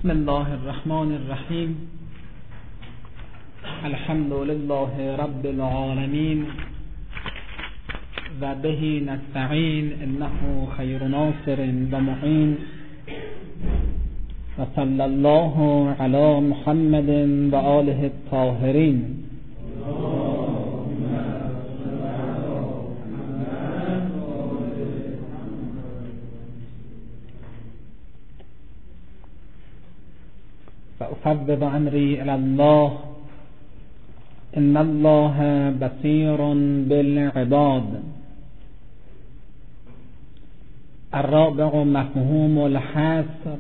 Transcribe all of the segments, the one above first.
بسم الله الرحمن الرحیم. الحمد لله رب العالمین و به نستعین انه خیر ناصر و معین و صلی الله علی محمد و آله الطاهرین. فأفوض أمري إلى الله إن الله بصير بالعباد. الرابع مفهوم الحصر.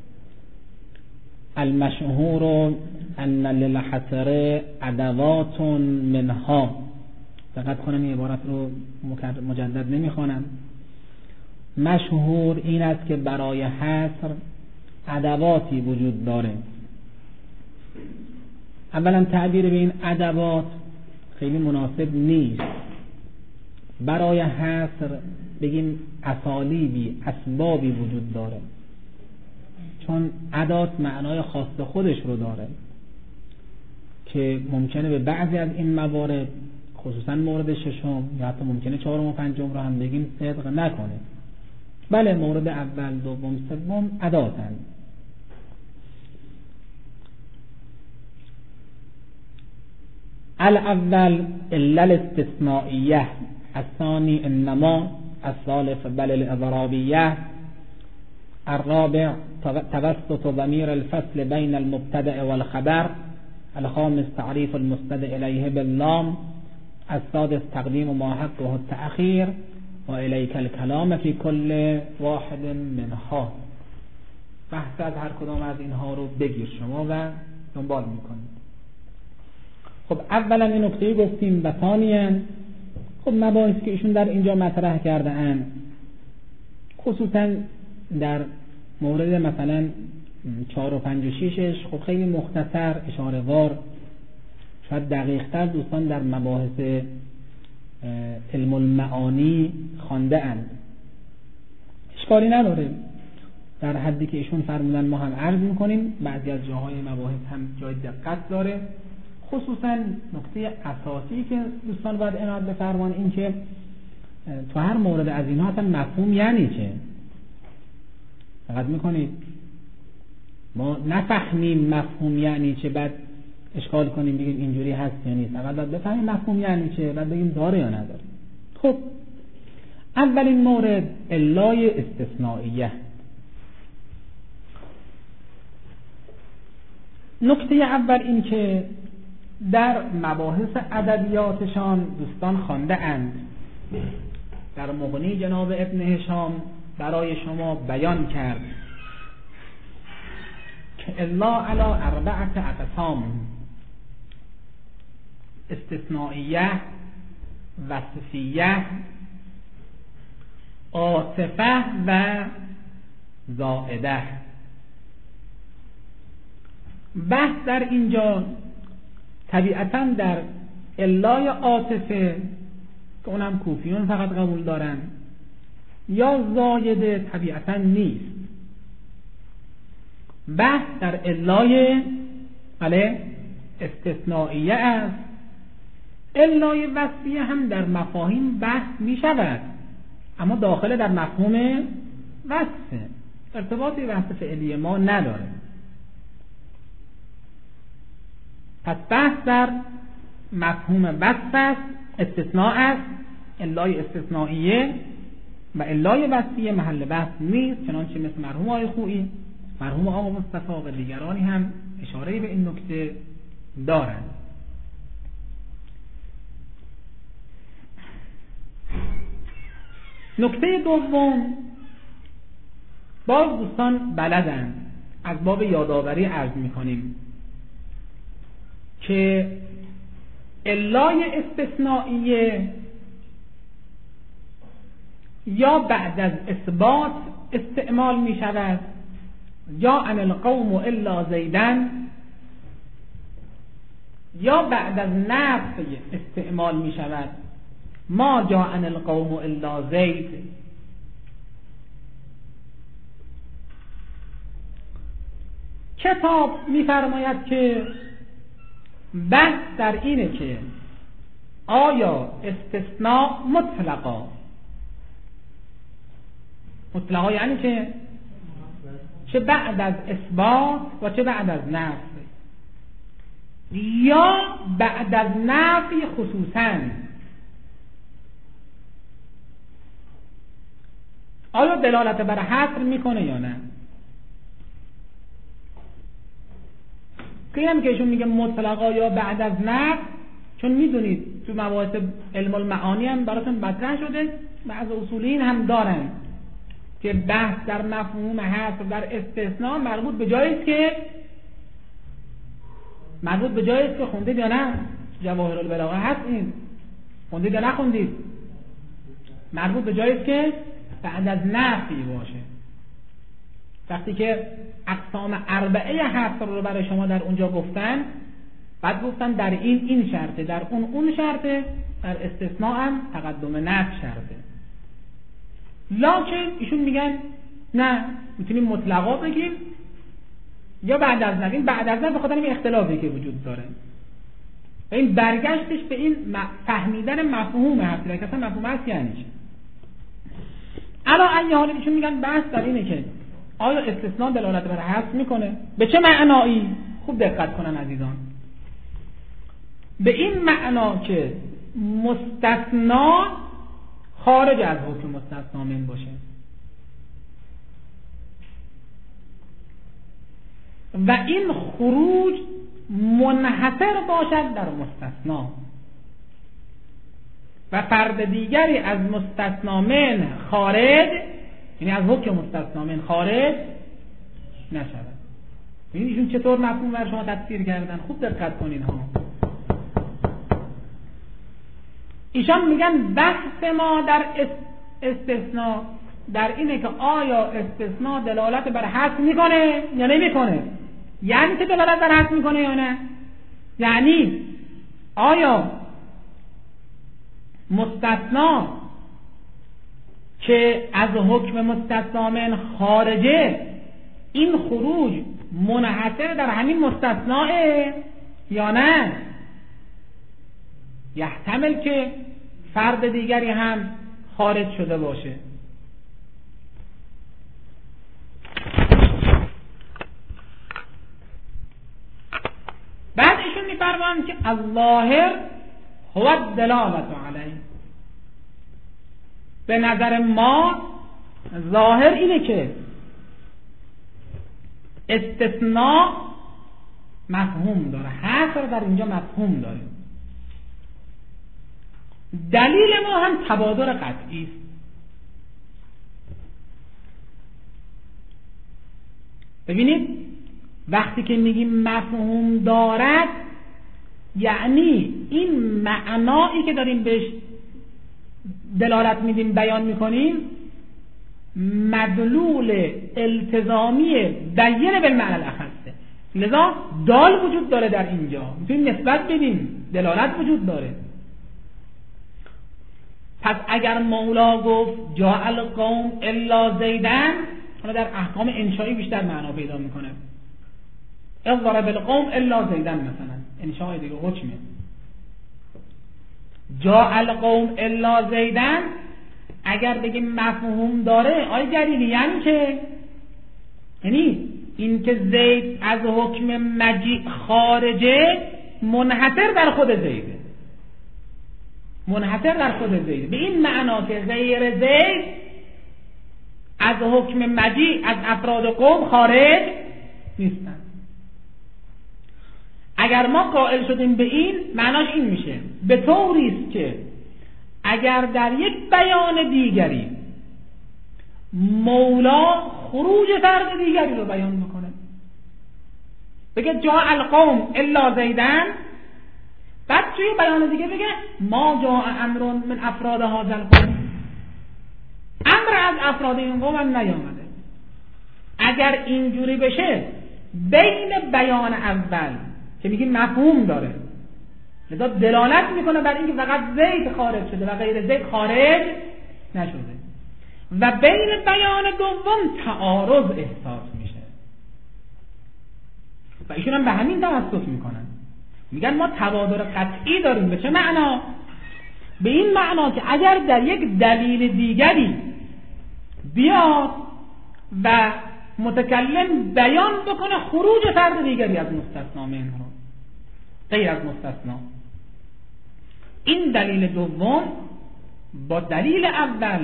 المشهور أن للحصر أدوات منها. دقت کنم این عبارت رو مجدد نمیخوانم. مشهور این است که برای حصر ادواتی وجود داره. اولا تعبیر به این ادوات خیلی مناسب نیست. برای حصر بگیم اسالیبی، اسبابی وجود داره، چون ادات معنای خاص خودش رو داره که ممکنه به بعضی از این موارد، خصوصا مورد ششم یا حتی ممکنه چهارم و پنجم رو هم بگیم صدق نکنه. بله، مورد اول، دوم، سوم اداتن. الاول الا الاستثنائیه، الثانی انما، الثالث بل الاضرابیه، الرابع توسط ضمیر الفصل بین المبتدأ والخبر، الخامس تعریف المستدعى الیه باللام، السادس تقدیم ما حقه التأخیر و الیک الکلام فی کل واحد منها. بحث از هر کدام از اینها رو بگیر شما و دنبال میکنید. خب اولا این نکته گفتیم و ثانیاً خب مباحثی که ایشون در اینجا مطرح کرده اند، خصوصا در مورد مثلا 4 و 5 و 6 خب خیلی مختصر اشاره وار، شاید دقیق تر دوستان در مباحث علم المعانی خوانده اند. اشکالی نداره، در حدی که ایشون فرمودن ما هم عرض میکنیم. بعضی از جاهای مباحث هم جای دقت داره، خصوصا نکته اساسی که دوستان باید عنایت بفرمایند این که تو هر مورد از اینها اصلا مفهوم یعنی چه. دقت میکنید ما نفهمیم مفهوم یعنی چه بعد اشکال کنیم بگیم اینجوری هست یا نیست. اول باید بفهمیم مفهوم یعنی چه، بعد بگیم داره یا نداره. خب اولین مورد علای استثنائیه. نکته اول این که در مباحث ادبیاتشان دوستان خوانده اند، در مغنی جناب ابن هشام برای شما بیان کرد که الا علی 4 اقسام: استثنائیه، وصفیه، عاطفه و زائده. بحث در اینجا طبیعتاً در علای عاطفه که اونم کوفیون فقط قبول دارن یا زایده طبیعتاً نیست. بحث در علای استثنائیه است. علای وصفیه هم در مفاهیم بحث می شود، اما داخل در مفهوم وصفه، ارتباطی وصف فعلی ما نداره. پس بحث در مفهوم وصف است، استثناء است. علای استثنائیه و علای وصفیه محل بحث نیست، چنانچه مثل مرحوم آقای خویی، مرحوم آقا مصطفی و دیگرانی هم اشاره به این نکته دارند. نکته دوم، باز دوستان بلدند، از باب یادآوری عرض می‌کنیم که علای استثنائیه یا بعد از اثبات استعمال می شود، یا ان القوم الا زیدن، یا بعد از نفی استعمال می شود، ما جاء القوم الا زید. کتاب می‌فرماید که بحث در اینه که آیا استثناء مطلقا یعنی که چه بعد از اثبات و چه بعد از نفی، یا بعد از نفی خصوصاً آیا دلالت بر حصر میکنه یا نه. که ایشون میگه مطلقا یا بعد از نفی، چون میدونید تو مباحث علم المعانی هم براتون مطرح شده، بعض اصولین هم دارن که بحث در مفهوم حصر در استثناء مربوط به جایی است که خوندید یا نه. جواهر البلاغه هست این، خوندید یا نخوندید؟ مربوط به جایی است که بعد از نفی باشه. وقتی که اقسام اربعه حصر رو برای شما در اونجا گفتن، بعد گفتن در این شرطه، در اون شرطه، در استثناء هم تقدم نفی شرطه. لکن ایشون میگن نه، میتونیم مطلقا بگیم یا بعد از نفی. بعد از نفی بخاطر این اختلافی که وجود داره، این برگشتش به این فهمیدن مفهوم حصر، که اصلا مفهوم هست یعنی چی. الان این حالا ایشون میگن بحث در اینه که آیا استثناء دلالت بر حصر میکنه؟ به چه معنایی؟ خوب دقت کنن عزیزان. به این معنا که مستثنا خارج از حکم مستثنا من باشه و این خروج منحصر باشد در مستثنا و فرد دیگری از مستثنا من خارج، یعنی از حکم مستثنا من خارج نشود. ببینید ایشون چطور مفهوم بر شما تفسیر کردن، خوب دقت کنین ها. ایشان میگن بحث ما در استثناء در اینه که آیا استثناء دلالت بر حصر میکنه یا نمیکنه. یعنی که دلالت بر حصر میکنه یا نه، یعنی آیا مستثنا که از حکم مستثنا من خارجه، این خروج منحصر در همین مستثناه یا نه، یحتمل که فرد دیگری هم خارج شده باشه. بعد ایشون می‌فرمایند که الظاهر هو الدلالة علیه. به نظر ما ظاهر اینه که استثناء مفهوم داره، حصر در اینجا مفهوم داره. دلیل ما هم تبادر قطعی است. ببینید وقتی که میگیم مفهوم دارد، یعنی این معنایی که داریم بهش دلالت میدیم، بیان میکنیم، مدلول التزامی بیان بالمعنی الاخصه. لذا دال وجود داره در اینجا، میتونیم نسبت بدیم، دلالت وجود داره. پس اگر مولا گفت جاء القوم الا زیدن، حالا در احکام انشایی بیشتر معنا پیدا میکنه. اضرب القوم الا زیدن مثلا، انشای دیگه حکمه. جاء القوم الا زیدن اگر بگیم مفهوم داره، آیا دلیلی یعنی که، یعنی این که زید از حکم مجیء خارجه، منحصر در خود زیده، منحصر در خود زید، به این معنا که غیر زید از حکم مجیء از افراد قوم خارج نیستن. اگر ما قائل شدیم به این، معناش این میشه به طوری است که اگر در یک بیان دیگری مولا خروج فرد دیگری رو بیان میکنه، بگه جاء القوم الا زیدن، بعد توی بیان دیگه بگه ما جاء امر من افراد هذا القوم، امر از افراد این قوم هم نیامده. اگر اینجوری بشه، بین بیان اول که میگیم مفهوم داره، لذا دلالت میکنه بر اینکه فقط زید خارج شده و غیر زید خارج نشده، و بین بیان دوم تعارض احساس میشه. و ایشون هم به همین توسط میکنن، میگن ما تبادر قطعی داریم. به چه معنا؟ به این معنا که اگر در یک دلیل دیگری بیاد و متکلم بیان بکنه خروج فرد دیگری از مستثنا منه رو، غیر از مستثنا، این دلیل دوم با دلیل اول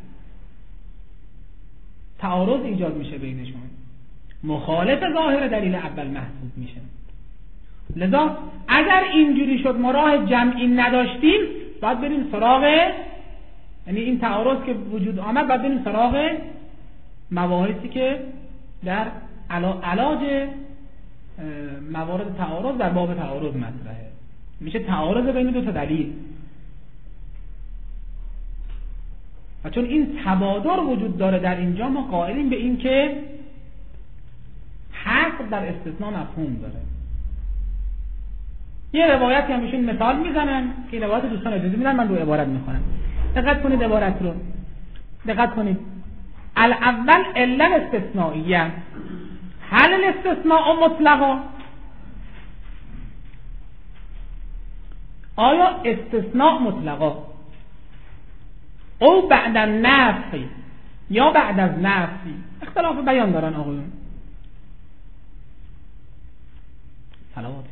تعارض ایجاد میشه بینشون، مخالف ظاهر دلیل اول محسوب میشه. لذا اگر اینجوری شد ما راه جمعی نداشتیم، باید بریم سراغ، یعنی این تعارض که وجود آمد باید بریم سراغ مباحثی که در علاج موارد تعارض در باب تعارض مطرحه، میشه تعارض بین دو تا دلیل. و چون این تبادر وجود داره در اینجا، ما قائلیم به این که حق در استثناء مفهوم داره. یه روایتی هم ایشون مثال میزنن که این روایت دوستان اجازه میدن من رو عبارت میخونم. دقت کنید عبارت رو، دقت کنید. الاول الا الاستثنائیه، هل الاستثناء مطلقا؟ آیا استثناء مطلقا او بعد النفی یا بعد از نفی؟ اختلاف بیان دارن آقایون. صلوات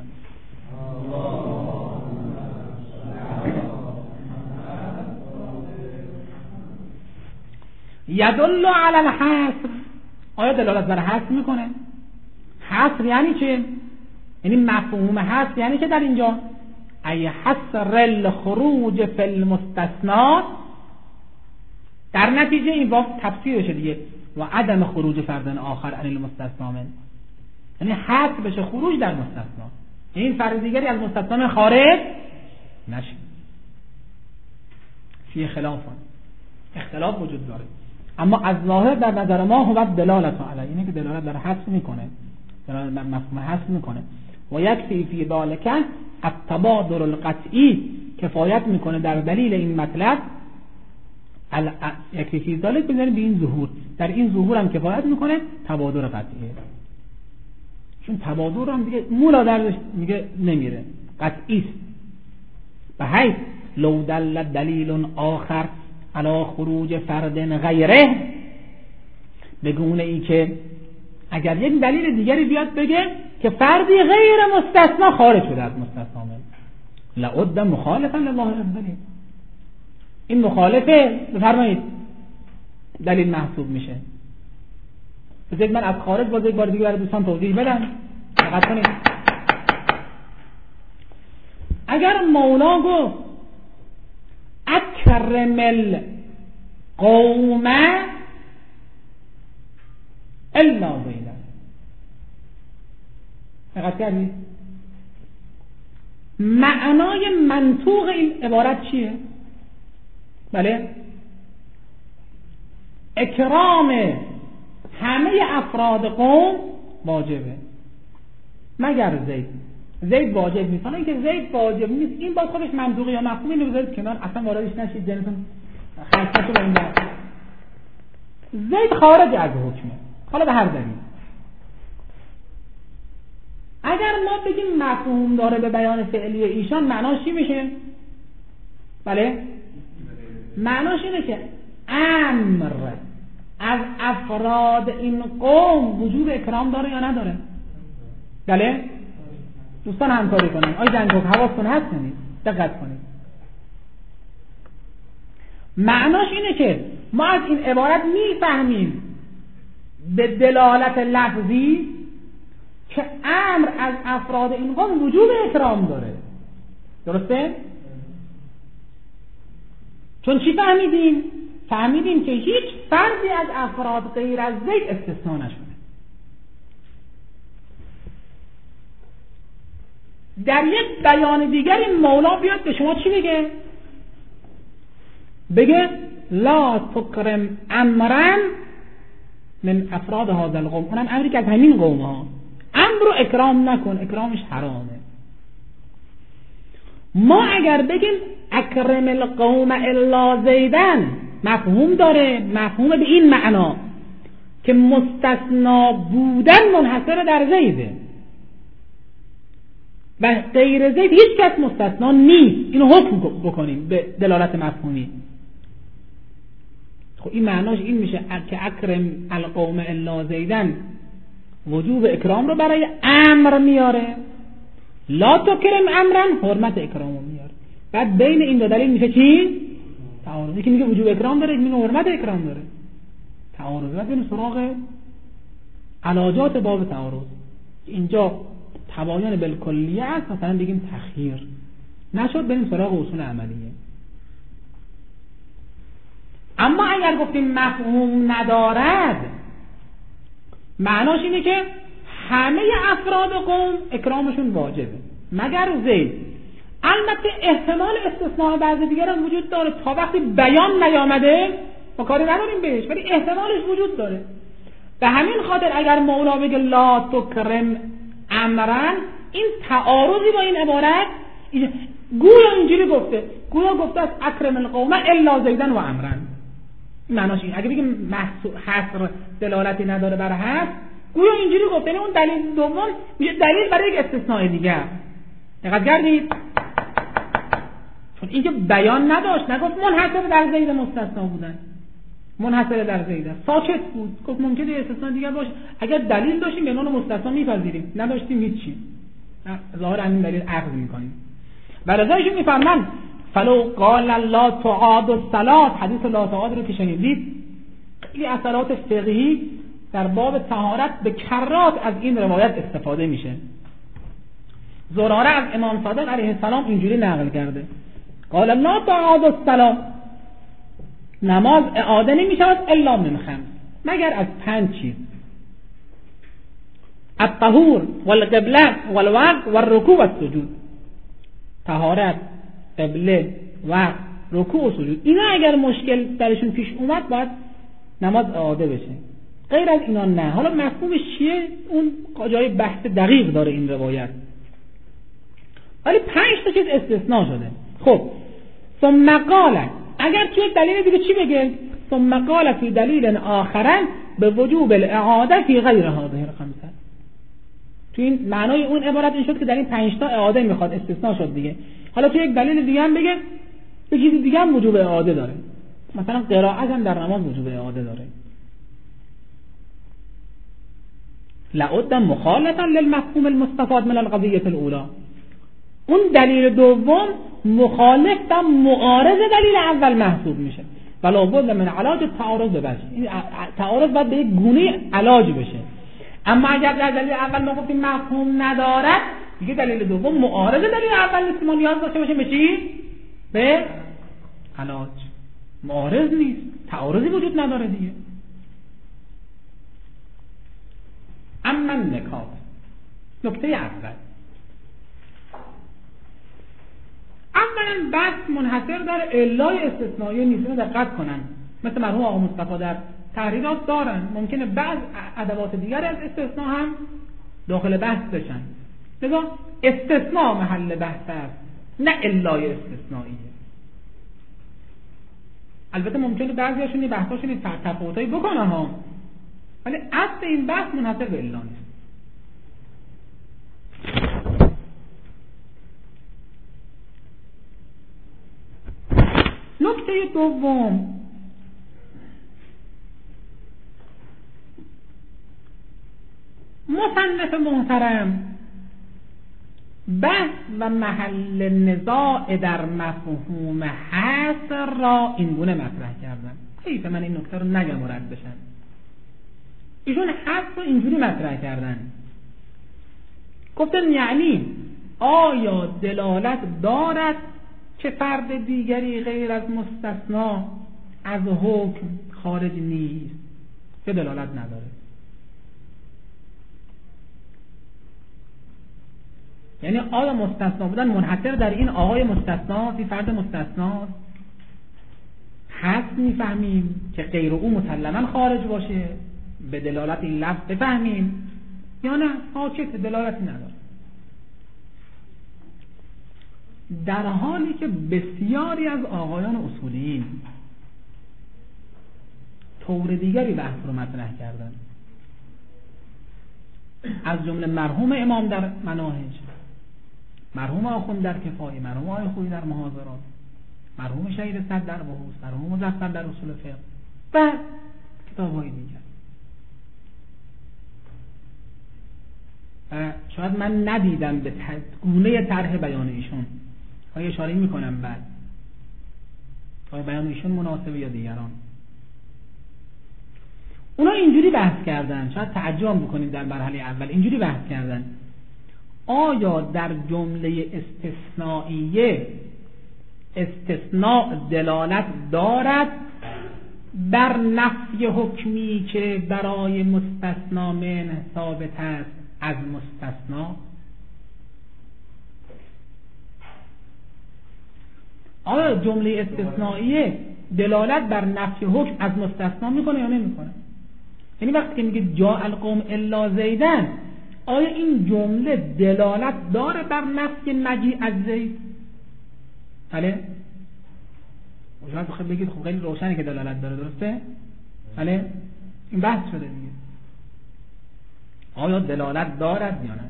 یدل علی الحصر، آیا دلالت بر حصر میکنه؟ حصر یعنی چه؟ یعنی مفهوم حصر یعنی که در اینجا ای حصر الخروج فی المستثنا، در نتیجه این باب تفسیرشه دیگه، و عدم خروج فرد آخر عن المستثنا من، یعنی حصر بشه خروج در مستثنا، یعنی این فرد دیگری از مستثنا خارج نشه. فی خلافان، اختلاف وجود داره، اما از ظاهر در نظر ما هو دلالت علیه، اینه که دلالت بر حذف میکنه، دلالت بر مفهوم حذف میکنه. و یکفی فی ذلک التبادر القطعی، کفایت میکنه در دلیل این مطلب یکفی فی ذلک بزنید به این ظهور، در این ظهور هم کفایت میکنه تبادر قطعی، چون تبادر هم دیگه مولا درش میگه نمیره، قطعی است. به حیث لو دل دلیل آخر علی خروج فرد غیره، به گونه ای که اگر یک دلیل دیگری بیاد بگه که فردی غیر مستثنا خارج شده از مستثنا، لعد مخالفا لظاهر الدلیل، این مخالفه بفرمایید دلیل محسوب میشه. بذارید من از خارج باز یک بار دیگه برای دوستان توضیح بدم. دقت کنید. اگر مولا گفت اکرم القوم الا زیدا، دقت کردید؟ معنای منطوق این عبارت چیه؟ بله، اکرام همه افراد قوم واجبه مگر زید. زید واجب نیست. حالا اینکه زید واجب نیست این باز خودش منطوقی یا مفهومی، اینو بذارید کنار، اصلا واردش نشید، ذهنتون خلصه شو این درس. زید خارج از حکمه، حالا به هر دلیل. اگر ما بگیم مفهوم داره به بیان فعلی ایشان، معناش چی میشه؟ بله، معناش اینه که امر از افراد این قوم وجوب اکرام داره یا نداره؟ بله، دوستان همکاری کنن. آی جنگوک حواستون هست کنید، دقت کنید. معناش اینه که ما از این عبارت میفهمیم به دلالت لفظی که امر از افراد این قوم وجوب اکرام داره. درسته؟ چون چی فهمیدیم؟ فهمیدیم که هیچ فردی از افراد غیر از زید استثناء نشده. در یک بیان دیگر این مولا بیاد به شما چی بگه؟ بگه لا تکرم امرا من افراد هذا القوم، اونم امری که از همین قوم ها، امر رو اکرام نکن، اکرامش حرامه. ما اگر بگیم اکرم القوم الا زیدن، مفهوم داره، مفهوم به این معنا که مستثنا بودن منحصر در زیده، و غیر زید هیچ کس مستثنا نیست. اینو حکم بکنیم به دلالت مفهومی. خب این معناش این میشه که اکرم القوم الا زیدن وجوب اکرام رو برای امر میاره، لا تکرم امرن حرمت اکرام رو میاره. بعد بین این دو دلیل میشه چی؟ تعارضی که میگه وجوب اکرام داره، میگه حرمت اکرام داره. تعارض. بعد بریم سراغ علاجات باب تعارض. اینجا تباین بالکلیه است، مثلا بگیم تخییر نشد، بریم سراغ اصول عملیه. اما اگر گفتیم مفهوم ندارد، معناش اینه که همه افراد قوم اکرامشون واجبه مگر زید. البته احتمال استثناء بعض دیگر هم وجود داره، تا وقتی بیان نیامده ما کاری نداریم بهش، ولی احتمالش وجود داره. به همین خاطر اگر مولا بگه لا تکرم امرن، این تعارضی با این عبارت گویا اینجوری گویا گفته است اکرم القوم الا زیدن و امرن. معناش این. اگه بگیم حصر دلالتی نداره بر حصر، گویا اینجوری گفته. یعنی اون دلیل دوم میشه دلیل برای یک استثناء دیگه. دقت کردید؟ چون اینکه بیان نداشت، نگفت منحصر در زید مستثنا بودن، منحصر در زید ساکت بود، گفت ممکنه استثناء دیگه باشه. اگر دلیل داشتیم به عنوان مستثنا میپذیریم، نداشتیم هیچی، ظاهر همین دلیل اخذ میکنیم. برازایشون میفهمن فلو قال لا تعاد الصلاه، حدیث لا تعاد رو که شنیدید، خیلی اثرات فقهی در باب طهارت به کرات از این روایت استفاده میشه. زراره از امام صادق علیه السلام اینجوری نقل کرده قال لا تعاد الصلاه، نماز اعاده نمیشود الا من خمس، مگر از 5 چیز: الطهور والقبله والوقت والرکوع والسجود. طهارت، قبله، وقت، رکوع و سجود. اینا اگر مشکل درشون پیش اومد باید نماز اعاده بشه، غیر از اینا نه. حالا مفهومش چیه؟ اون جای بحث دقیق داره این روایت، ولی 5 تا چیز استثناء شده. خب ثم قال، اگر توی دلیل دیگه چی بگه؟ ثم قال فی دلیل آخر به وجوب الاعاده فی غیر هذه الخمسه. تو این معنای اون عبارت این شد که در این 5 تا اعاده میخواد، استثناء شد دیگه. حالا تو یک دلیل دیگه هم بگه یه چیز دیگه هم وجوب اعاده داره، مثلا قرائت هم در نماز وجوب اعاده داره. لعد مخالفا للمفهوم المستفاد من القضیه الاولى. اون دلیل دوم مخالف و معارض دلیل اول محسوب میشه. ولا بد من علاج تعارض بشه، این تعارض باید به یک گونه علاج بشه. اما اگر در دلیل اول ما گفتیم مفهوم ندارد، دیگه دلیل دوم معارض دلیل اول نیست، ما نیاز داشته باشیم به چی؟ به علاج. معارض نیست، تعارضی وجود نداره دیگه. اما نکات، نکته اول، اولا بحث منحصر در علای استثنایی نیست. اینو دقت کنن، مثل مرحوم آقا مصطفی در تحریرات دارن، ممکنه بعض ادوات دیگر از استثناء هم داخل بحث بشن. لذا استثناء محل بحث است، نه علای استثنائیه. البته ممکنه بعضیاشون این بحثاشون تفاوتایی بکنن ها، ولی اصل این بحث منحصر به علا نیست. نکته دوم، مصنف محترم بحث و محل نزاع در مفهوم حصر را اینگونه مطرح کردن. حیف من این نکته رو نگم و رد بشن. ایشون حصر رو اینجوری مطرح کردن، گفتن یعنی آیا دلالت دارد که فرد دیگری غیر از مستثنا از حکم خارج نیست؟ که دلالت نداره. یعنی آیا مستثنا بودن منحصر در این آقای مستثنا، این فرد مستثنا هست میفهمیم که غیر او مسلما خارج باشه، به دلالت این لفظ بفهمیم، یا نه ساکت، دلالتی نداره. در حالی که بسیاری از آقایان اصولیین طور دیگری بحث رو مطرح کردن، از جمله مرحوم امام در مناهج مرحوم آخوند در کفایی، مرحوم آقای خویی در محاضرات، مرحوم شهید صد در بحوث، مرحوم مظفر در اصول فقه و کتاب‌های دیگر. شاید من ندیدم به گونه طرح بیان ایشون، های اشاره میکنم بعد های بیان ایشون مناسبه یا دیگران. اونا اینجوری بحث کردن، شاید تعجب بکنید در مرحله اول اینجوری بحث کردن آیا در جمله استثنائیه استثناء دلالت دارد بر نفی حکمی که برای مستثنا منه ثابت است از مستثنا؟ آیا جمله استثنائیه دلالت بر نفی حکم از مستثنا میکنه یا نمیکنه؟ یعنی وقتی که میگه جاء القوم الا زیدن، آیا این جمله دلالت داره بر نفی مجیء از زید؟ بله؟ شاید بخواد بگید خب خیلی روشنه که دلالت داره، درسته؟ بله؟ این بحث شده دیگه. آیا دلالت دارد یا نه؟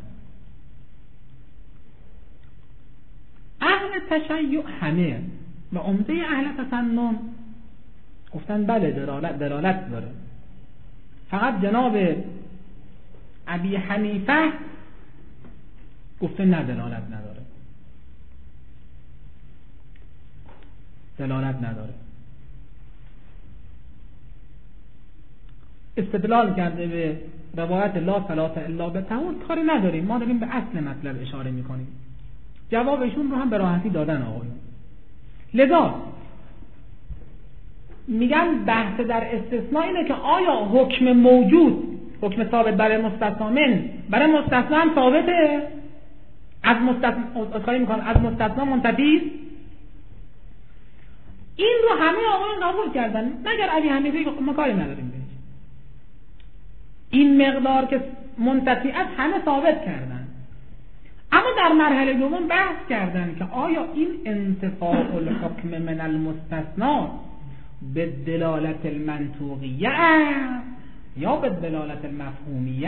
اهل تشیع همه و عمده اهل تسنن گفتن بله دلالت داره. فقط جناب ابی حنیفه گفته نه دلالت نداره، دلالت نداره. استدلال کرده به روایت لا صلاة الا بطهور، کاری نداریم، ما داریم به اصل مطلب اشاره میکنیم. جوابشون رو هم به راحتی دادن آقایون. لذا میگن بحث در استثناء اینه که آیا حکم موجود، حکم ثابت برای مستثنا من برای مستثنا هم ثابته؟ از مستثنا منتفی؟ این رو همه آقایون قبول کردن مگر ابی حنیفه ما کاری نداریم بهش. این مقدار که منتفی است همه ثابت کردن. اما در مرحله دوم بحث کردن که آیا این انتفاع الحکم من المستثنا به دلالت المنطوقیه یا به دلالت المفهومیه؟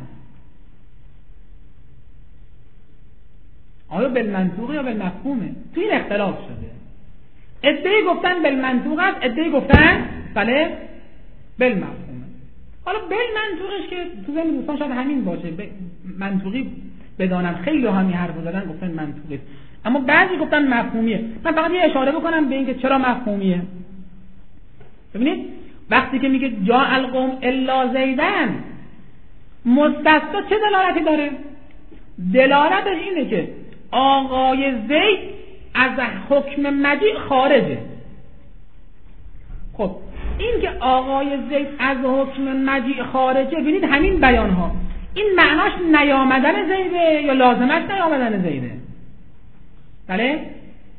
آیا بالمنطوق یا بالمفهومه؟ تو این اختلاف شده. عده‌ای گفتن بالمنطوق است، عده‌ای گفتن بله بالمفهومه. حالا بالمنطوقش که تو ذهن دوستان شاید همین باشه، منطوقی بدانم خیلی همین حرفو زدن گفتن منطوقی، اما بعضی گفتن مفهومیه. من فقط یه اشاره بکنم به اینکه چرا مفهومیه. ببینید وقتی که میگه جاء القوم الا زیدن، مستثنا چه دلالتی داره؟ دلالتش اینه که آقای زید از حکم مجیء خارجه. خب این که آقای زید از حکم مجیء خارجه، ببینید همین بیان ها این معناش نیامدن زیده یا لازمش نیامدن زیده؟ بله؟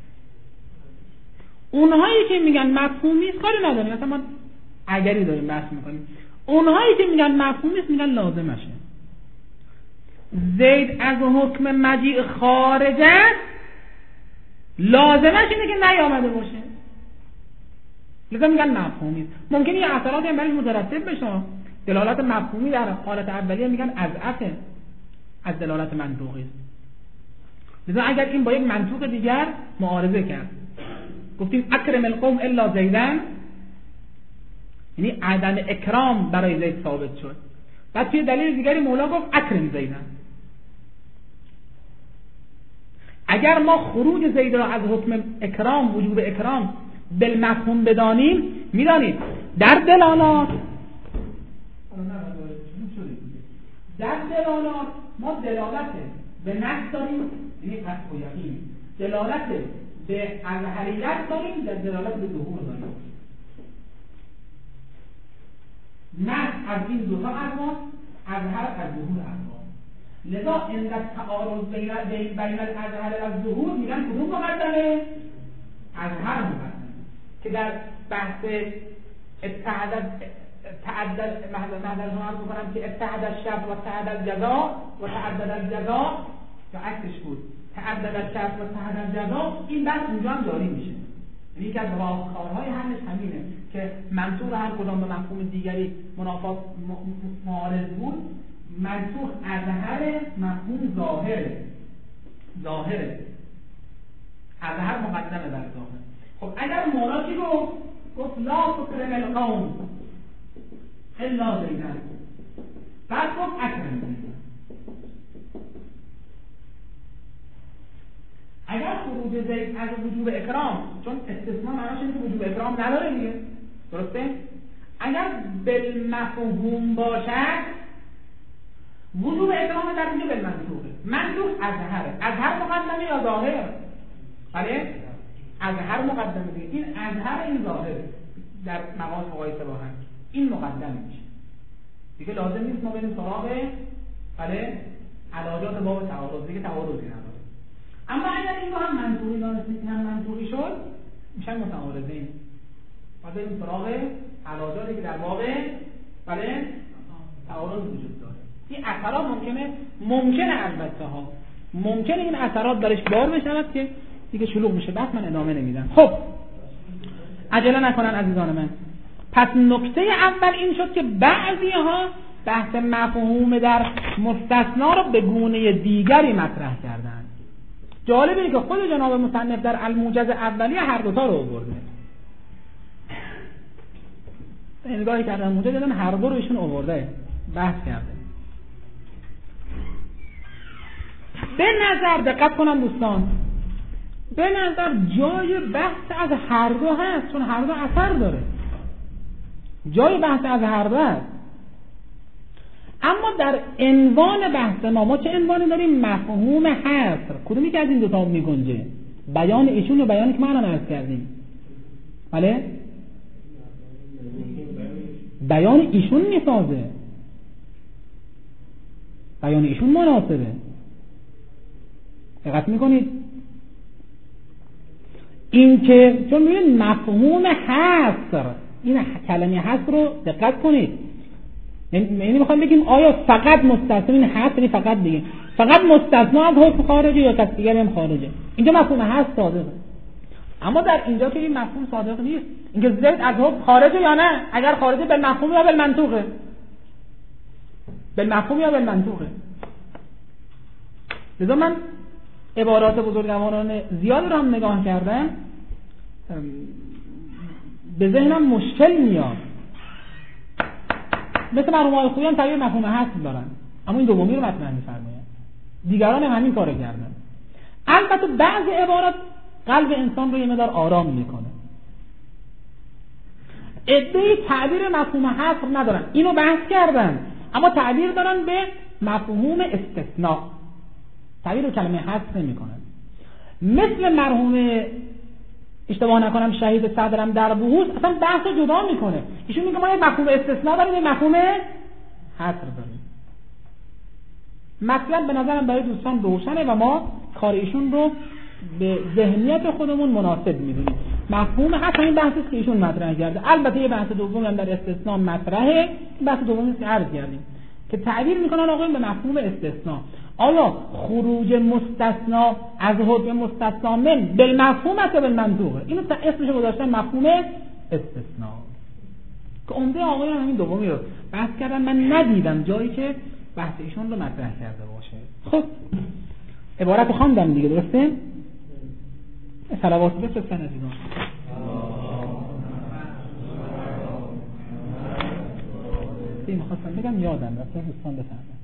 اونهایی که میگن مفهومی است کاری نداریم، مثلا ما اگری داریم بحث میکنیم. اونهایی که میگن مفهومی است میگن لازمشه. زید از حکم مجیء خارج است، لازمش اینه که نیامده باشه، لذا میگن مفهومی است. ممکنه یه اثرات هم برش مترتب بشه. دلالت مفهومی در حالت اولیه میگن اضعفه از دلالت منطوقی است. لذا اگر این با یک منطوق دیگر معارضه کرد، گفتیم اکرم القوم الا زیدن، یعنی عدم اکرام برای زید ثابت شد. بعد توی دلیل دیگری مولا گفت اکرم زیدن. اگر ما خروج زید را از حکم اکرام، وجوب اکرام بالمفهوم بدانیم، میدانیم در دلالات ما دلالت به نفس داریم، یعنی قطع و یقین، دلالت به ازهریت داریم، در دلالت به ظهور داریم. نفس از این دو تا ارواح، ازهر از ظهور ارواح. لذا عند تعارض بین الازهر و ظهور میگن کدوم مقدمه؟ ازهر مقدمه. که در بحث تعدد محضر رو عرض میکنم که اتحد الشرط و اتحد الجزا و تعدد الجزا، یا عکسش بود تعدد الشرط و اتحد الجزا، این بحث اونجا هم جاری میشه. یعنی یکی از راهکارهای همش همینه که منطوق هر کدام به مفهوم دیگری منافات معارض بود، منطوق اظهر، مفهوم ظاهره. ظاهره، اظهر مقدمه بر ظاهر. خب اگر مولا چی گفت لا تکرم القوم الا زیدن، بعد گفت اکرم زیدن. اگر خروج زید از وجوب اکرام، چون استثناء معناش اینه که وجوب اکرام نداره دیگه، درسته؟ اگر بالمفهوم باشد وجوب اکرام در اینجا بالمنطوقه. منطوق اظهر مقدمه یا ظاهر؟ بله؟ اظهر مقدمه دیگه. این اظهر این ظاهر در مقام مقایسه با هم این مقدم میشه دیگه. لازم نیست ما بریم سراغ بله علاجات باب تعارض، دیگه تعارضی نداره. اما اگر این با هم منطوقی دانستید هم منطوقی شد میشن متعارضین. ما بریم سراغ علاجاتی که در باب بله تعارض وجود داره. این اثرات ممکنه البته ها ممکنه این اثرات درش بار بشود که دیگه شلوغ میشه. بس من ادامه نمیدم. خب عجله نکنن عزیزان من. پس نکته اول این شد که بعضی ها بحث مفهوم در مستثنا رو به گونه دیگری مطرح کردن. جالبه که خود جناب مصنف در الموجز اولیه هر دوتا رو آورده. نگاهی کردن موجز دیدن هر دو رو ایشون آورده بحث کرده. به نظر دقت کنم دوستان، به نظر جای بحث از هر دو هست، چون هر دو اثر داره. جای بحث از هر دو هست. اما در عنوان بحث ما چه عنوانی داریم؟ مفهوم حصر. کدومی که از این دوتا میگنجه؟ بیان ایشون و بیانی که ما الان عرض کردیم. بله؟ بیان ایشون میسازه، بیان ایشون مناسبه. دقت میکنید؟ این که چون میگن مفهوم حصر، این کلمه حصر رو دقت کنید. یعنی میخوام بگیم آیا فقط مستثنا، این حصر یعنی فقط دیگه فقط مستثنا از حکم خارجه یا کس دیگری هم خارجه؟ اینجا مفهوم حصر صادقه. اما در اینجا که این مفهوم صادق نیست. اینکه زید از حکم خارجه یا نه؟ اگر خارجه بالمفهوم یا بالمنطوقه؟ بالمفهوم یا بالمنطوقه؟ لذا من عبارات بزرگواران زیاد رو هم نگاه کردم، به ذهنم مشکل میاد. مثل مرحوم خویی هم تعبیر مفهوم حصر دارن، اما این دومی رو مطرح می‌فرمایند. دیگران هم همین کارو کردن. البته بعضی عبارات قلب انسان رو یه مقدار آرام میکنه. عده‌ای تعبیر مفهوم حصر ندارن، اینو بحث کردن، اما تعبیر دارن به مفهوم استثناء. تعبیر کلمه حصر نمی‌کنن. مثل مرحوم اشتباه نکنم شهید صدرم در بحوث اصلا بحث رو جدا میکنه. ایشون میگه ما یه مفهوم استثناء داریم، یه مفهوم حصر داریم. مطلب به نظرم برای دوستان روشنه و ما کار ایشون رو به ذهنیت خودمون مناسب میدونیم. مفهوم حصر این بحثی که ایشون مطرح کرده. البته یه بحث دوم هم در استثناء مطرحه، بحث دومی که عرض کردیم که تعبیر میکنن آقایون به مفهوم استثناء. آیا خروج مستثنا از حکم مستثنا من بالمفهوم است یا بالمنطوقه؟ اینو اسمش گذاشتن مفهوم استثناء که عمده آقایون همین دومی رو بحث کردن. من ندیدم جایی که بحث ایشون رو مطرح کرده باشه. خب عبارت خواندم دیگه، درسته؟ صلوات بفرستن عزیزان. میخواستم بگم یادم رفت، دوستان بفرمایید.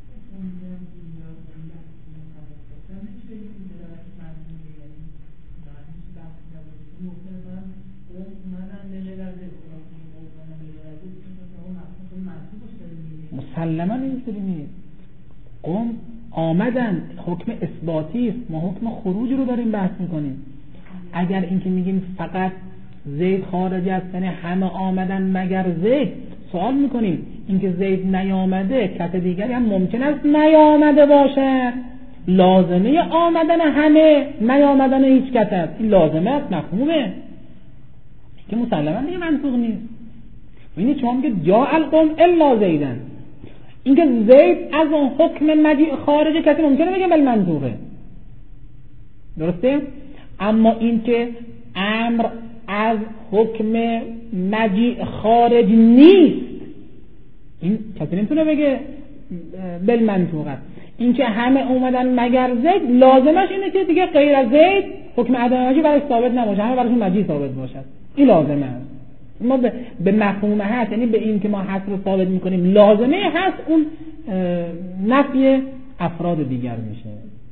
مسلما اینطوری نیست. قوم آمدن، حکم اثباتی است، ما حکم خروج رو داریم بحث میکنیم. اگر اینکه میگیم فقط زید خارج است یعنی همه آمدن مگر زید، سوال میکنیم اینکه زید نیامده کس دیگری هم ممکن است نیامده باشد. لازمه آمدن همه نیامدن هیچ کس است. این لازمه است، مفهومه که مسلما دیگه منطوق نیست. ببینید شما میگه جاء القوم الا زیدن، اینکه زید از اون حکم مجیء خارجه کسی ممکنه بگه بل منطوقه، درسته؟ اما اینکه امر از حکم مجیء خارج نیست، این کسی نمیتونه بگه بل منطوق است. اینکه همه اومدن مگر زید لازمش اینه که دیگه غیر از زید حکم عدم مجیز برای ثابت نباشه، همه براشون مجیز ثابت باشد. این لازمه است. ما به مفهوم هست، یعنی به این که ما حصر رو ثابت میکنیم لازمه هست، اون نفی افراد دیگر میشه.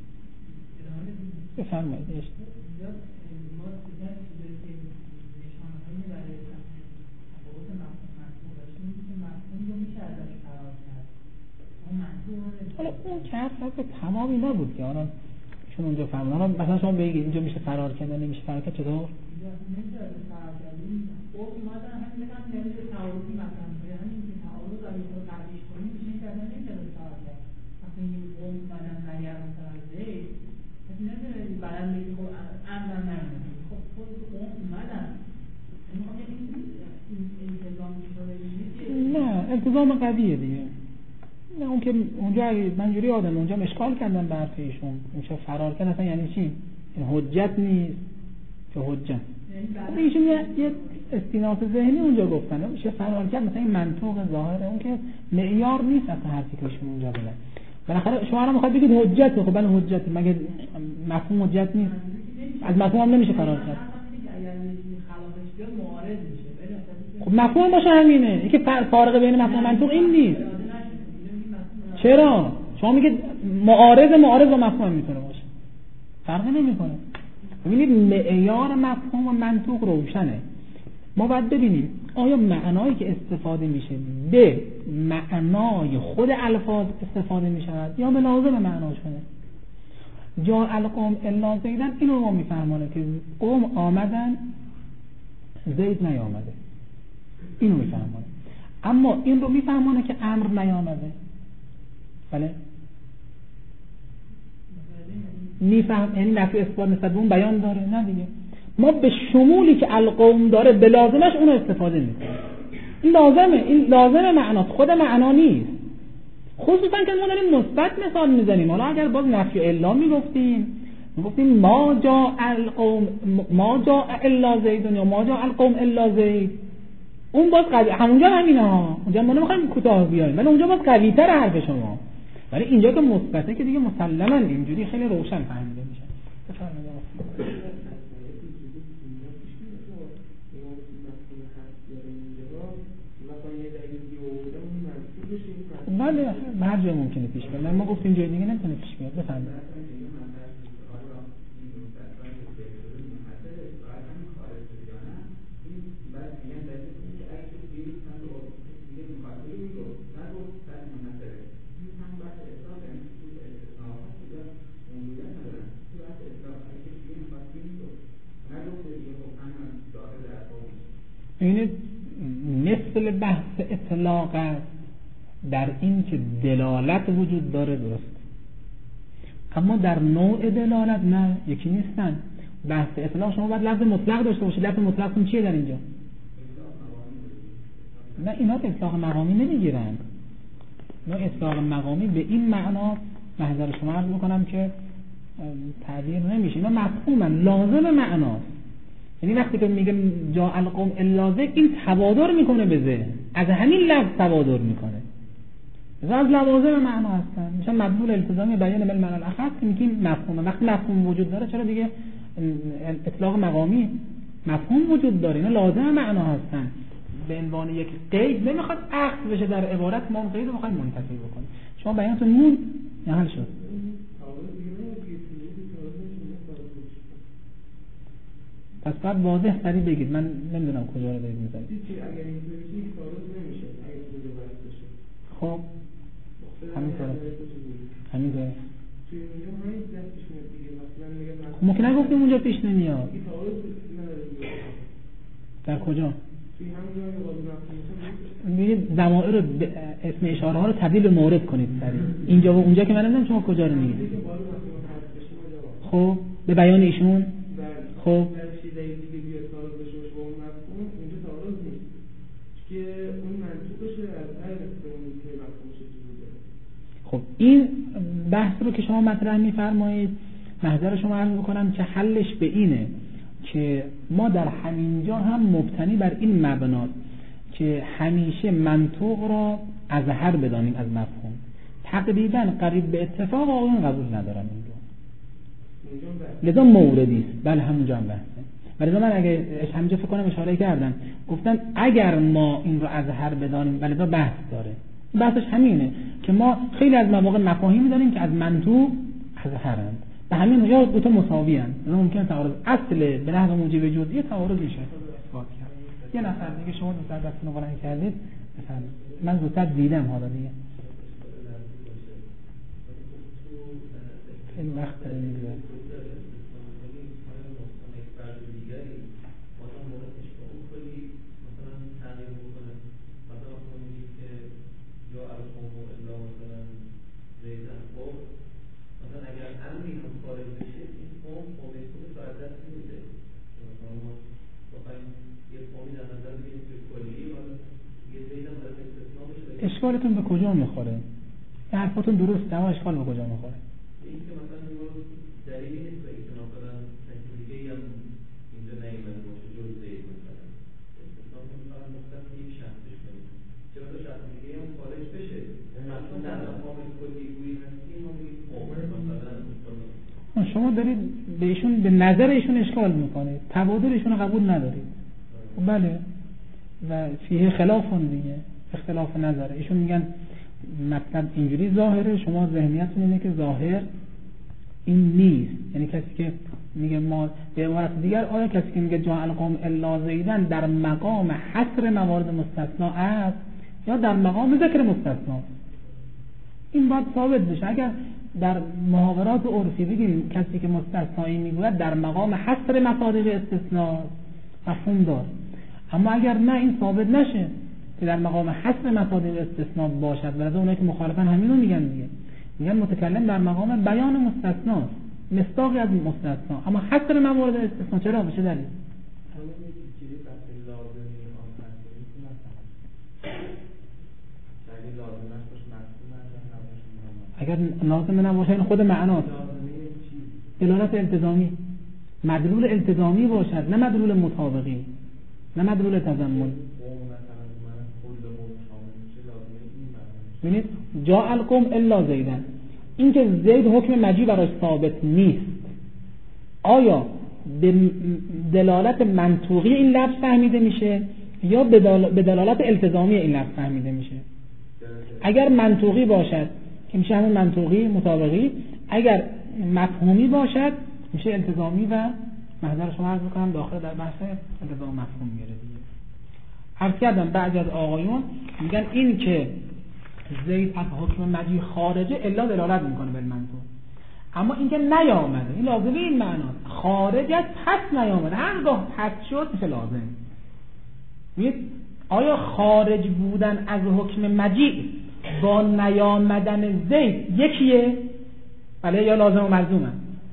بفرمایید. حالا اون که حرف تمامی نبود که آنها چون اونجا فهمدن. مثلا شما بگید اینجا میشه فرار کرد نمیشه فرار کرد، چطور؟ نه التزام قویه دیگه. نه اون که اونجا منجوری آدم اونجا اشکال کردن به حرف ایشون، اونجا فرار کردن اصلا یعنی چی؟ این حجت نیست که حجت. ایشون یه استیناس ذهنی اونجا گفتن میشه فرار کرد، مثلا این منطوق ظاهره اون که معیار نیست اصلا حرفی که ایشون اونجا بگن. بالاخره شما الان میخواید بگید حجت، خب بله حجت، مگه مفهوم حجت نیست؟ از مفهوم هم نمیشه فرار کرد. خب مفهوم باشه همینه، اینکه فارق بین مفهوم و منطوق این نیست. چرا؟ شما میگید معارض با مفهوم میتونه باشه، فرقی نمیکنه. ببینید معیار مفهوم و منطوق روشنه. ما باید ببینیم آیا معنایی که استفاده میشه به معنای خود الفاظ استفاده میشود یا به لازم معناشونه. جا القوم الا زیدن، اینو ما میفهمانه که قوم آمدن زید نیامده، اینو میفهمانه. اما این رو میفهمانه که امر نیامده. بله میفهم، یعنی نفی اثبات نسبت به اون بیان داره. نه دیگه ما به شمولی که القوم داره به لازمش اونو استفاده میکنیم. این لازمه، این لازم معناست، خود معنا نیست. خصوصا که ما داریم مثبت مثال میزنیم. حالا اگر باز نفی الا میگفتیم ما جاء القوم ما جاء الا زید یا ما جاء القوم الا زید، اون باز قوی، همونجا همینه ها، اونجا ما نمیخوایم کوتاه بیایم، ولی اونجا باز قوی تر حرف شما. ولی اینجا که مثبته که دیگه مسلما اینجوری خیلی روشن فهمیده میشه. بله هر جای ممکنه پیش بیاد، ما گفتیم جای دیگه نمیتونه پیش بیاد. بفرمایید. این مثل بحث اطلاق است در این که دلالت وجود داره، درست، اما در نوع دلالت نه، یکی نیستن. بحث اطلاق شما باید لفظ مطلق داشته باشید. لفظ مطلق چیه در اینجا؟ نه اینا اطلاق مقامی نمیگیرن. اینا اطلاق مقامی به این معنا محضر شما عرض میکنم که تعبیر نمیشه. اینا مفهومن، لازم معناست. یعنی وقتی که میگه جاء القوم الا زید، این تبادر میکنه به ذهن، از همین لفظ تبادر میکنه، از لوازم معنا هستن. مثلا مدلول التزامی بیان بالمعنى الاخص که میگیم مفهومه. وقتی مفهوم وجود داره چرا دیگه اطلاق مقامی؟ مفهوم وجود داره، اینا لازم معنا هستن. به عنوان یک قید نمیخواد عقد بشه در عبارت، ما اون قید رو میخوایم منتفی بکنیم. شما بیانتون مون یا حل شد. پس باید واضح سریع بگید، من نمیدونم کجا رو دارید میذارید. اگر این توی تعارض نمیشه، اگر کجا باید بشه. خب همینطوره توی اونجا همین دست پیش میاد دیگه. مثلا میگه ممکنه گفتیم اونجا پیش نمیاد. در کجا؟ توی همون جایی قابل مفهوم میگید ضمائر رو اسم اشاره ها رو تبدیل به مورد کنید سریع. اینجا و اونجا که من نمیدونم شما کجا رو میگید. خب به بیان ایشون. خب خب این بحث رو که شما مطرح می‌فرمایید، محضر شما عرض می‌کنم که حلش به اینه که ما در همینجا هم مبتنی بر این مبنا که همیشه منطوق را اظهر بدانیم از مفهوم، تقریبا قریب به اتفاق آقایون قبول ندارن این رو، لذا موردی است. بله همونجا هم بحثه. ولی من اگه همینجا فکر کنم اشاره کردم، گفتن اگر ما این رو ازهر بدانیم، ولی بحث داره، بحثش همینه که ما خیلی از مواقع مفاهیمی داریم که از منطوق ازهرند، به همین یا دو تا مساوی هستند، ممکن تعارض اصل به نحو موجب جزئی تعارض میشه اثبات کرد. یه نفر دیگه شما دوست دستتون رو بلند کردید، من زودتر دیدم حالا دیگه خیلی وقت داره میگذره. اشکالتون به کجا میخوره؟ این حرفاتون درست، اما اشکال به کجا میخوره؟ این که مثلا دلیلی نیست به اعتنا کنن تکلیفی هم اینجا نیمده باشه جز زید مثلا استثناء میکنن مختلف یک شخصش کنید چرا دو شخص دیگه هم خارج بشه مثلا در مقام کلی گویی هستی ما میگیم مثلا شما دارید به ایشون به نظر ایشون اشکال میکنید، تبادل ایشون قبول ندارید. بله و فیه خلافون دیگه، اختلاف نظره. ایشون میگن مطلب اینجوری ظاهره، شما ذهنیتتون اینه که ظاهر این نیست. یعنی کسی که میگه ما به عبارت دیگر، آیا کسی که میگه جاء القوم الا زیدن در مقام حصر موارد مستثنا است یا در مقام ذکر مستثنا؟ این باید ثابت بشه. اگر در محاورات عرفی بگیم کسی که مستثنایی میگوید در مقام حصر مصادیق استثناء، مفهوم دار. اما اگر نه این ثابت نشه که در مقام حصر مصادیق استثناء باشد، و از اونایی که مخالفن همین رو میگن دیگه، میگن متکلم در مقام بیان مستثنا، مصداقی از مستثنا، اما حصر موارد استثناء چرا بشه دلیل؟ اگر لازم نباشه این خود معناست، دلالت التزامی، مدلول التزامی باشد، نه مدلول مطابقی، نه مدلول تضمن. ببینید جاء القوم الا زیدن، این که زید حکم مجیء براش ثابت نیست، آیا به دلالت منطوقی این لفظ فهمیده میشه یا به دلالت التزامی این لفظ فهمیده میشه؟ اگر منطوقی باشد که میشه همون منطوقی مطابقی، اگر مفهومی باشد میشه التزامی و محضر شما عرض میکنم داخل در بحث التزام مفهوم میره دیگه. عرض کردم بعضی از آقایون میگن این که زید از حکم مجیء خارجه الا دلالت میکنه به منطوق، اما این که نیامده این لازمه این معناست، خارج از پس نیامده، هرگاه پس شد میشه لازم. میگید آیا خارج بودن از حکم مجیء با نیامدن زید یکیه؟ بله یا لازم و ملزومه؟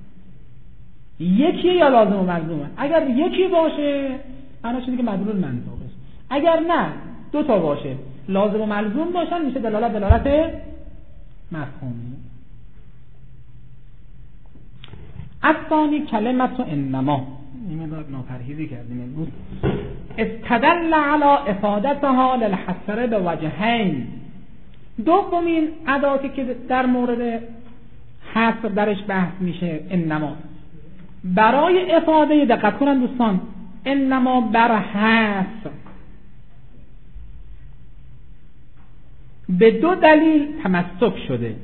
یکیه یا لازم و ملزومه؟ اگر یکی باشه معناش اینه که مدلول منطوقه، اگر نه دو تا باشه لازم و ملزوم باشن میشه دلالت مفهومی. الثانی کلمت انما، این مقدار ناپرهیزی کردیم امروز. استدل علی افادتها للحصر به وجهین، دومین اداتی که در مورد حصر درش بحث میشه انما، برای افاده، دقت کنن دوستان، انما بر حصر به دو دلیل تمسک شده.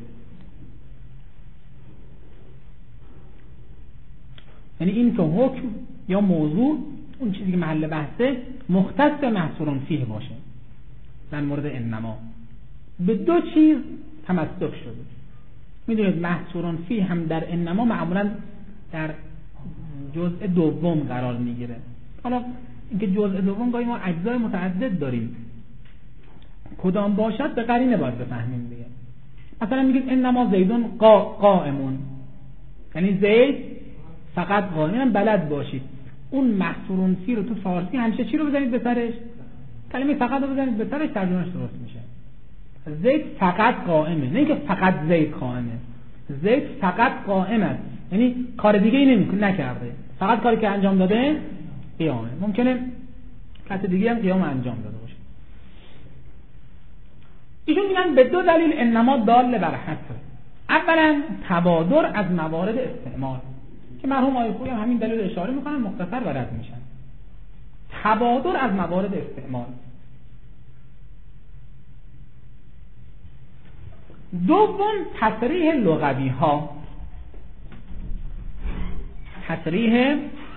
یعنی این که حکم یا موضوع، اون چیزی که محل بحثه، مختص به محصور فیه باشه. در مورد انما به دو چیز تمسک شده. میدونید محصور فیه هم در انما معمولا در جزء دوم قرار میگیره. حالا اینکه جزء دوم گاهی ما اجزای متعدد داریم، کدام باشد به قرینه باید بفهمیم دیگه. مثلا میگید انما زیدون قائمون، یعنی زید فقط قائم، بلد باشید اون محصورون فی رو تو فارسی همیشه چی رو بزنید به سرش؟ کلمه فقط رو بزنید به سرش، ترجمهش درست میشه. زید فقط قائمه، نه اینکه فقط زید قائمه، زید فقط قائم است، یعنی کار دیگه ای نکرده، فقط کاری که انجام داده قیامه. ممکنه کس دیگه هم قیام انجام داده باشه. ایشون میگن به دو دلیل انما دال بر حصر. اولا تبادر از موارد استعمال که مرحوم آقای خویی هم همین دلیل اشاره میکنن، مختصر و رد میشن. تبادر از موارد استعمال. دوم تصریح لغوی ها. تصریح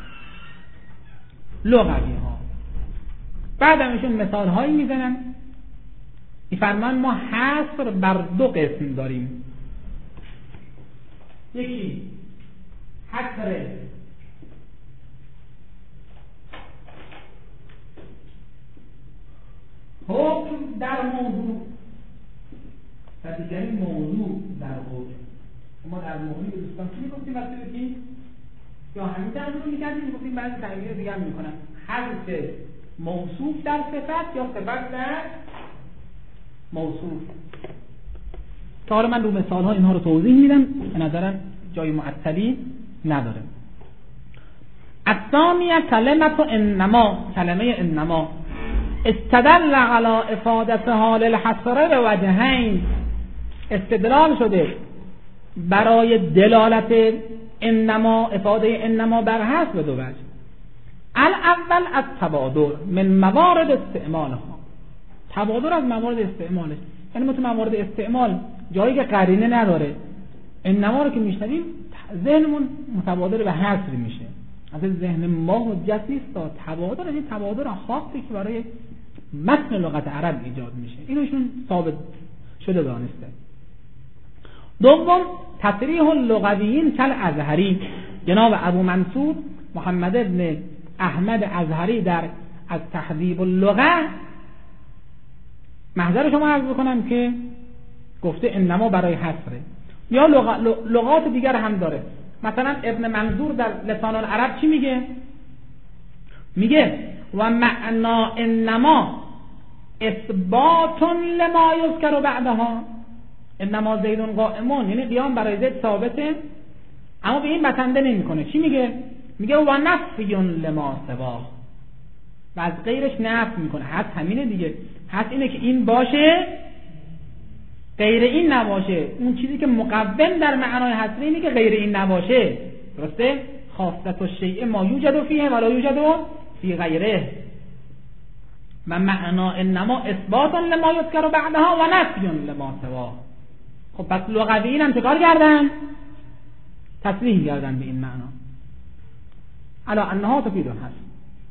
لغوی ها. بعد همشون مثال هایی میزنن. میفرمان ما حصر بر دو قسم داریم. یکی حصر حکم در موضوع و دیگری موضوع در حکم. ما در موضوع به دوستان چی میگفتیم وقتی بکنیم؟ یا همین تغییر میکردیم میگفتیم بعضی تغییر دیگه هم میکنن. حذف موصوف در صفت یا صفت در موصوف. که حالا من رو مثال ها اینها رو توضیح میدم، به نظرم جای معطلی نداره. الثانیه کلمه انما، کلمه انما استدل علی افادت حال الحصر به وجهین، استدلال شده برای دلالت انما، افاده انما بر حصر به دو وجه. الاول از تبادر من موارد استعمالها. تبادر از موارد استعمالش، یعنی ما تو موارد استعمال جایی که قرینه نداره انما رو که میشنویم ذهنمون متبادر به حصر میشه. از ذهن ما حجت نیست. تبادر این تبادر خاصی که برای متن لغت عرب ایجاد میشه، اینوشون ثابت شده دانسته. دوم تصریح اللغویین کل ازهری، جناب ابو منصور محمد ابن احمد ازهری در از تهذیب اللغه، محضر شما عرض بکنم که گفته انما برای حصره، یا لغات دیگر هم داره. مثلا ابن منظور در لسان العرب چی میگه؟ میگه و معنا انما اثبات لما یذکر بعدها. انما زیدون قائمون، یعنی قیام برای زید ثابته اما به این بسنده نمیکنه. چی میگه؟ میگه و نفی لما سوا، و از غیرش نفی میکنه. حد همینه دیگه، حد اینه که این باشه غیر این نباشه. اون چیزی که مقوم در معنای حصری اینه که غیر این نباشه. درسته؟ خاصت الشیء ما یوجد فیه ولا یوجد فی غیره. و معنا انما اثبات لما یذکر بعدها و نفی لما سوا. خب پس لغویین هم چکار کردن؟ تصریح کردن به این معنا. علا انها تفید هست.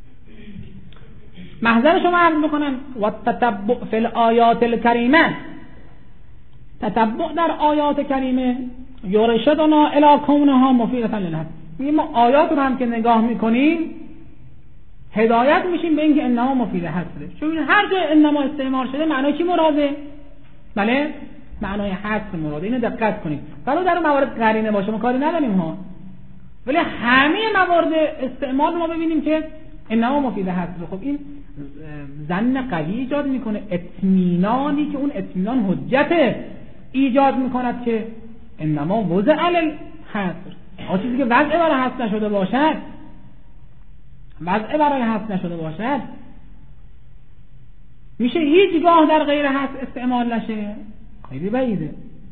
محضر شما عرض بکنم و تتبع فی الآیات الکریمه، تتبع در آیات کریمه یرشدنا الی کونها مفیدة للحق. میگیم ما آیات رو هم که نگاه میکنیم هدایت میشیم به اینکه انما مفید حصره. چون هر جای انما استعمال شده معنای چی مراده؟ بله معنای حصر مراده. اینو دقت کنید. ولی در موارد قرینه باشه ما کاری نداریم ها، ولی همه موارد استعمال ما ببینیم که انما مفید حصره. خب این ظن قوی ایجاد میکنه، اطمینانی که اون اطمینان حجت ایجاد میکند که انما وضع علی الحصر. آن چیزی که وضع برای حصر نشده باشد، وضع برای حصر نشده باشد میشه هیچگاه در غیر حصر استعمال نشه. خیلی بعیده.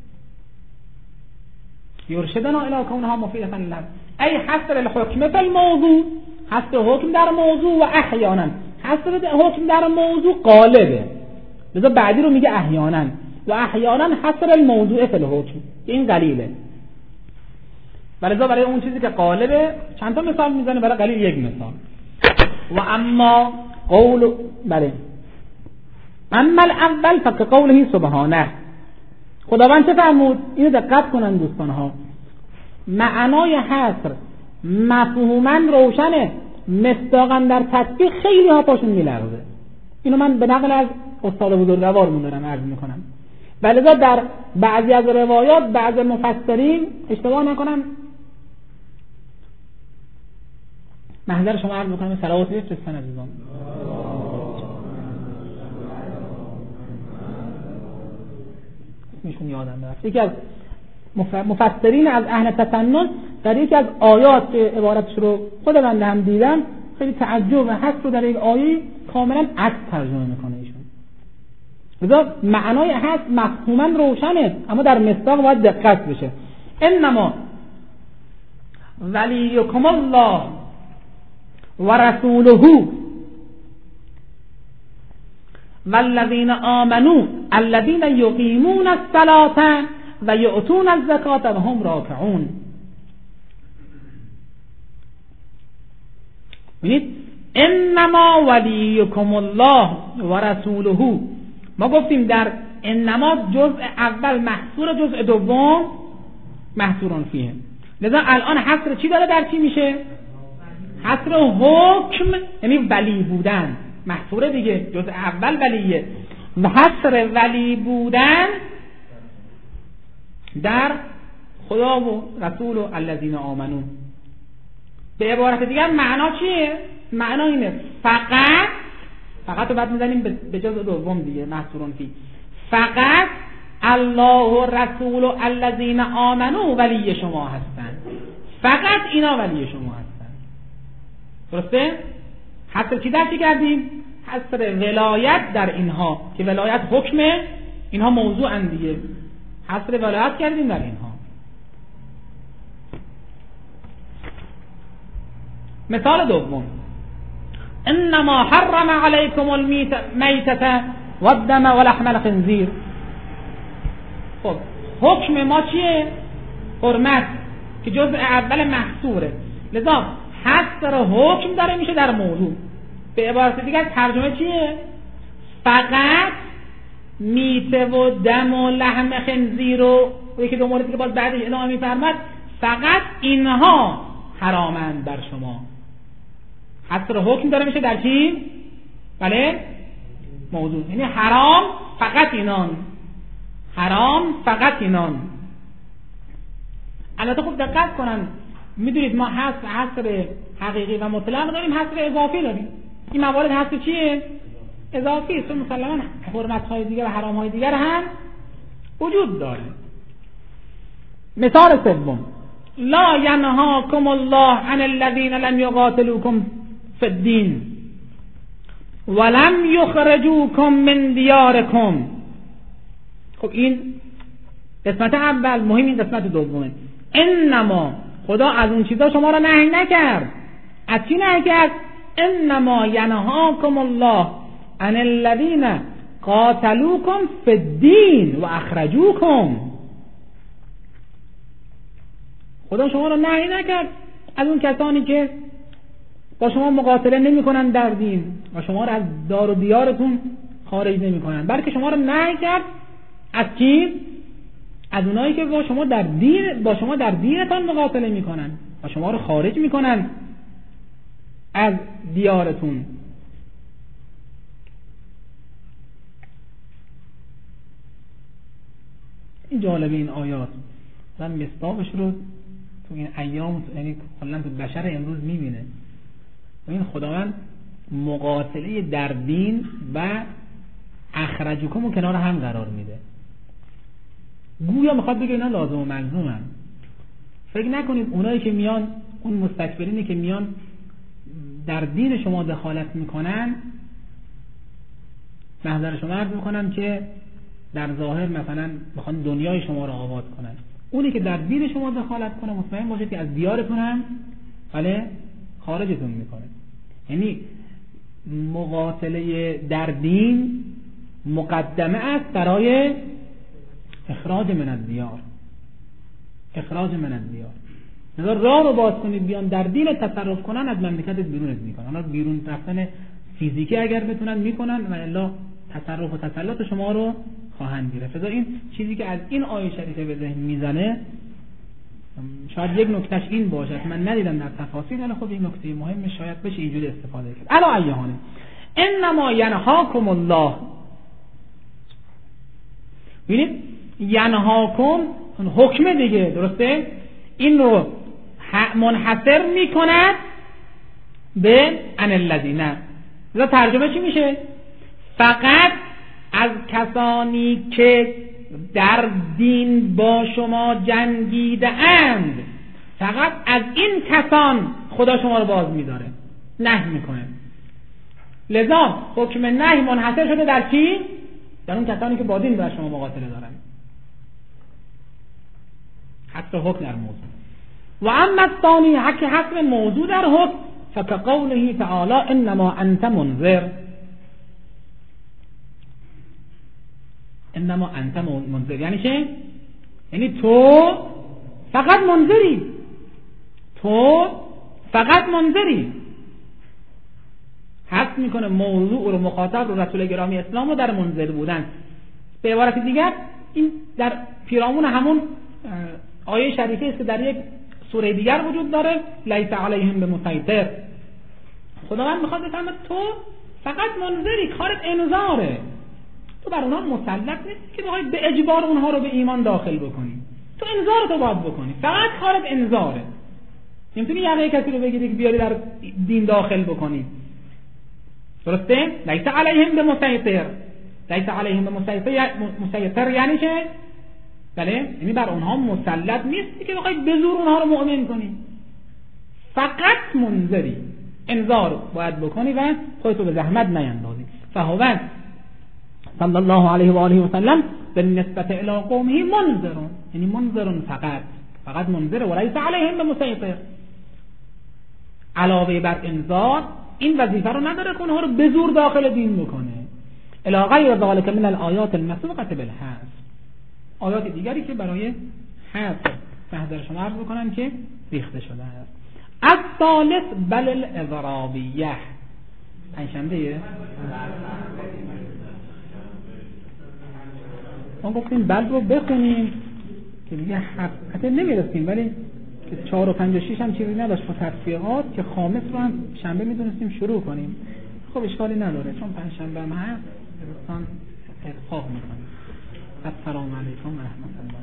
یرشدنا الی کونها مفیدة للحصر ای حصر الحکم فی الموضوع، حصر حکم در موضوع و احیانا حصر حکم در موضوع غالبه، لذا بعدی رو میگه احیانا و احیانا حصر الموضوع فی الحکم، این قلیله. ولذا برای اون چیزی که غالبه چند تا مثال میزنه، برای قلیل یک مثال. و اما قول بله اما الاول فکقوله سبحانه. خداوند چه فرمود؟ اینو دقت کنن دوستان ها. معنای حصر مفهوما روشنه، مصداقا در تطبیق خیلی ها پاشون میلرزه. اینو من به نقل از استاد بزرگوارمون دارم عرض میکنم. ولذا در بعضی از روایات بعض مفسرین اشتباه نکنم، محضر شما عرض میکنم صلوات بفرستن عزیزان. اسمشون یادم رفت. یکی از مفسرین از اهل تسنن در یکی از آیات که عبارتش رو خود بنده هم دیدم خیلی تعجب و حس رو در یک آیه کاملا عکس ترجمه میکنه ایشون. لذا معنای هست مفهوما روشنه، اما در مصداق باید دقت بشه. انما ولیکم الله و رسوله والذین آمنوا الذین یقیمون الصلاة و یؤتون الزکاة و هم راکعون. ببینید انما ولیکم الله و رسوله، ما گفتیم در انما جزء اول محصور، جزء دوم محصورون فیه. لذا الان حصر چی داره در چی میشه؟ حصر حکم، یعنی ولی بودن محصوره دیگه، جزء اول ولیه و حصر ولی بودن در خدا و رسول و الذین آمنون. به عبارت دیگر معنا چیه؟ معنا اینه فقط رو بعد میزنیم به جزء دوم دیگه محصورون فی، فقط الله و رسول و الذین آمنوا ولی شما هستن، فقط اینا ولی شما هستن. درسته؟ حصر چی در چی کردیم؟ حصر ولایت در اینها که ولایت حکمه، اینها موضوع دیگه، حصر ولایت کردیم در اینها. مثال دوم انما حرم علیکم المیتة والدم ولحم الخنزیر. خب حکم ما چیه؟ حرمت که جزء اول محصوره، لذا حصر حکم داره میشه در موضوع. به عبارت دیگر ترجمه چیه؟ فقط میته و دم و لحم خنزیر و یکی دو موردی که باز بعدش ادامه میفرماد، فقط اینها حرامند بر شما. حصر حکم داره میشه در چی؟ بله موضوع، یعنی حرام فقط اینان، حرام فقط اینان. البته خوب دقت کنن، میدونید ما حصر حقیقی و مطلق داریم، حصر اضافی داریم. این موارد حصر چیه؟ اضافی است. مسلماً حرمت‌های دیگر و حرام‌های دیگر هم وجود داره. مثال سوم لا ینهاکم الله عن الذین لم یقاتلوکم فی الدین ولم یخرجوکم من دیارکم. خب این قسمت اول، مهم این قسمت دومه. انما خدا از اون چیزا شما را نهی نکرد. از چی نهی کرد؟ انما ینهاکم الله عن الذین قاتلوکم فی الدین و اخرجوکم. خدا شما را نهی نکرد از اون کسانی که با شما مقاتله نمی کنن در دین و شما را از دار و دیارتون خارج نمی کنن، بلکه شما را نهی کرد از کی؟ از اونایی که با شما در دینتان مقاتله می کنن و شما را خارج می کنن از دیارتون. این جالبه این آیات، من مصداقش رو تو این ایام، یعنی کلا تو بشر امروز میبینه. و این خداوند مقاتله در دین و اخرجکم رو کنار هم قرار میده، گویا میخواد بگه اینا لازم و ملزومن. فکر نکنید اونایی که میان، اون مستکبرینی که میان در دین شما دخالت میکنن، محضر شما عرض میکنم که در ظاهر مثلا میخوان دنیای شما رو آباد کنن. اونی که در دین شما دخالت کنه مطمئن باشید که از دیارتون هم بله خارجتون میکنه. یعنی مقاتله در دین مقدمه است برای اخراج من الدیار. اخراج من الدیار. مثلا راه رو باز کنید بیان در دین تصرف کنن، از مملکت بیرونت میکنن. اونا بیرون رفتن فیزیکی اگر بتونن میکنن و الا تصرف و تسلط شما رو خواهند گرفت. لذا این چیزی که از این آیه شریفه به ذهن میزنه، شاید یک نکتهش این باشه، من ندیدم در تفاصیل، ولی خب این نکته مهمه، شاید بشه اینجوری استفاده کرد. الا ایهانه انما ینهاکم الله. ببینید ینهاکم حکم دیگه، درسته؟ این رو منحصر میکند به ان الذین. لذا ترجمه چی میشه؟ فقط از کسانی که در دین با شما جنگیده اند، فقط از این کسان خدا شما رو باز میداره، نهی میکنه. لذا حکم نهی منحصر شده در چی؟ در اون کسانی که با دین بر شما مقاتله دارن. حصر حکم در موضوع. و اما الثانی حق حصر موضوع در حکم فکقوله تعالی انما انت منذر. انما انت منذر یعنی چه؟ یعنی تو فقط منذری، تو فقط منذری. حذف میکنه موضوع رو، مخاطب رو، رسول گرامی اسلام رو در منذر بودن. به عبارت دیگر این در پیرامون همون آیه شریفه است که در یک سوره دیگر وجود داره، لیس علیهم بمسیطر. خداوند میخواد بفرماید تو فقط منذری، کارت انذاره، تو بر اونها مسلط نیستی که بخوای به اجبار اونها رو به ایمان داخل بکنی. تو انذار تو باید بکنی، فقط کارت انذاره. نمیتونی یقه کسی رو بگیری که بیاری در دین داخل بکنی. درسته؟ لیس علیهم بمسیطر. لیس علیهم بمسیطر یعنی چه؟ بله، یعنی بر اونها مسلط نیستی که بخوای به زور اونها رو مؤمن کنی. فقط منذری، انذار باید بکنی و خودتو به زحمت نیندازی. فهو صلی الله علیه و آله و سلم بالنسبت الی قومه منذر، یعنی منذر فقط منذر و لیس علیهم بمسیطر. علاوه بر انذار این وظیفه رو نداره که اونها رو به زور داخل دین بکنه. الی غیر ذلک من الآیات المسبوقة بالحذف. آیات دیگری که برای حذف محضر شما عرض بکنم که ریخته شده است. الثالث بل الاضرابیه. پنجشنبه ما گفتیم بل رو بخونیم که دیگه حتی نمیرسیم، ولی که 4 و 5 و 6 هم چیزی نداشت با تصفیحات که خامس رو هم شنبه میدونستیم شروع کنیم. خب اشکالی نداره چون پنجشنبه هم هست دوستان ارفاق میکنیم. السلام علیکم و رحمت الله.